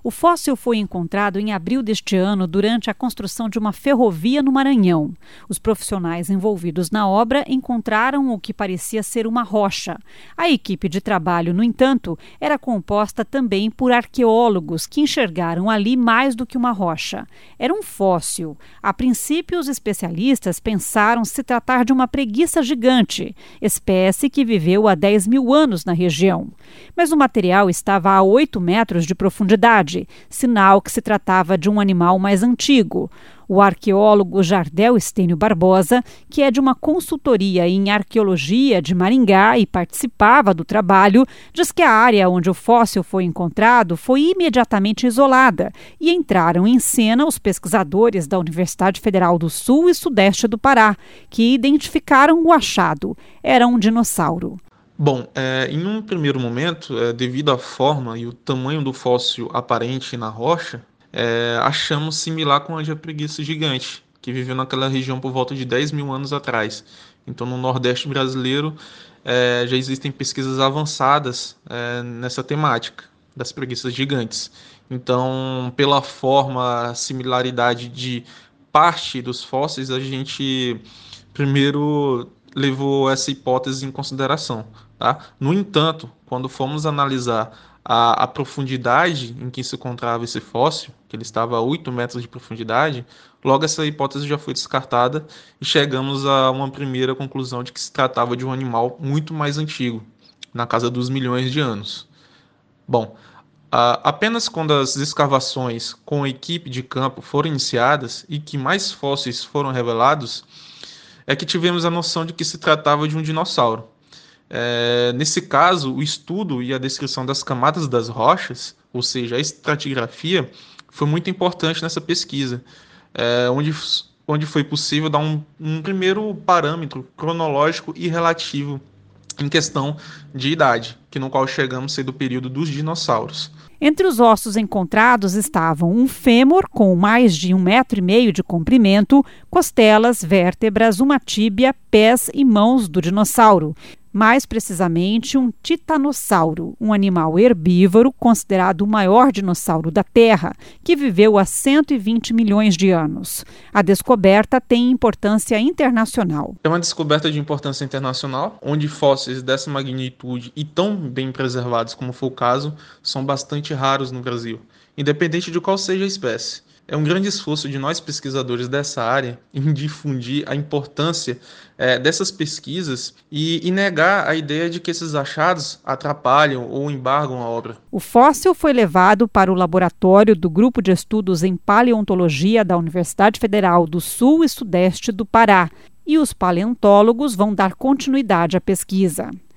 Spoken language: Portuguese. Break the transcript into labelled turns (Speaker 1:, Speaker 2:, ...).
Speaker 1: O fóssil foi encontrado em abril deste ano durante a construção de uma ferrovia no Maranhão. Os profissionais envolvidos na obra encontraram o que parecia ser uma rocha. A equipe de trabalho, no entanto, era composta também por arqueólogos que enxergaram ali mais do que uma rocha. Era um fóssil. A princípio, os especialistas pensaram se tratar de uma preguiça gigante, espécie que viveu há 10 mil anos na região. Mas o material estava a 8 metros de profundidade, sinal que se tratava de um animal mais antigo. O arqueólogo Jardel Estênio Barbosa, que é de uma consultoria em arqueologia de Maringá e participava do trabalho, diz que a área onde o fóssil foi encontrado foi imediatamente isolada e entraram em cena os pesquisadores da Universidade Federal do Sul e Sudeste do Pará, que identificaram o achado. Era um dinossauro.
Speaker 2: Bom, em um primeiro momento, devido à forma e o tamanho do fóssil aparente na rocha, achamos similar com a de preguiça gigante, que viveu naquela região por volta de 10 mil anos atrás. Então, no Nordeste brasileiro, já existem pesquisas avançadas nessa temática das preguiças gigantes. Então, pela forma, similaridade de parte dos fósseis, a gente primeiro levou essa hipótese em consideração. Tá? No entanto, quando fomos analisar a profundidade em que se encontrava esse fóssil, que ele estava a 8 metros de profundidade, logo essa hipótese já foi descartada e chegamos a uma primeira conclusão de que se tratava de um animal muito mais antigo, na casa dos milhões de anos. Bom, apenas quando as escavações com a equipe de campo foram iniciadas e que mais fósseis foram revelados, é que tivemos a noção de que se tratava de um dinossauro. Nesse caso, o estudo e a descrição das camadas das rochas, ou seja, a estratigrafia, foi muito importante nessa pesquisa, onde foi possível dar um primeiro parâmetro cronológico e relativo em questão de idade, no qual chegamos a ser do período dos dinossauros.
Speaker 1: Entre os ossos encontrados estavam um fêmur com mais de 1,5 metros de comprimento, costelas, vértebras, uma tíbia, pés e mãos do dinossauro. Mais precisamente, um titanossauro, um animal herbívoro considerado o maior dinossauro da Terra, que viveu há 120 milhões de anos. A descoberta tem importância internacional.
Speaker 2: É uma descoberta de importância internacional, onde fósseis dessa magnitude e tão bem preservados como foi o caso, são bastante raros no Brasil, independente de qual seja a espécie. É um grande esforço de nós pesquisadores dessa área em difundir a importância dessas pesquisas e negar a ideia de que esses achados atrapalham ou embargam a obra.
Speaker 1: O fóssil foi levado para o laboratório do Grupo de Estudos em Paleontologia da Universidade Federal do Sul e Sudeste do Pará, e os paleontólogos vão dar continuidade à pesquisa.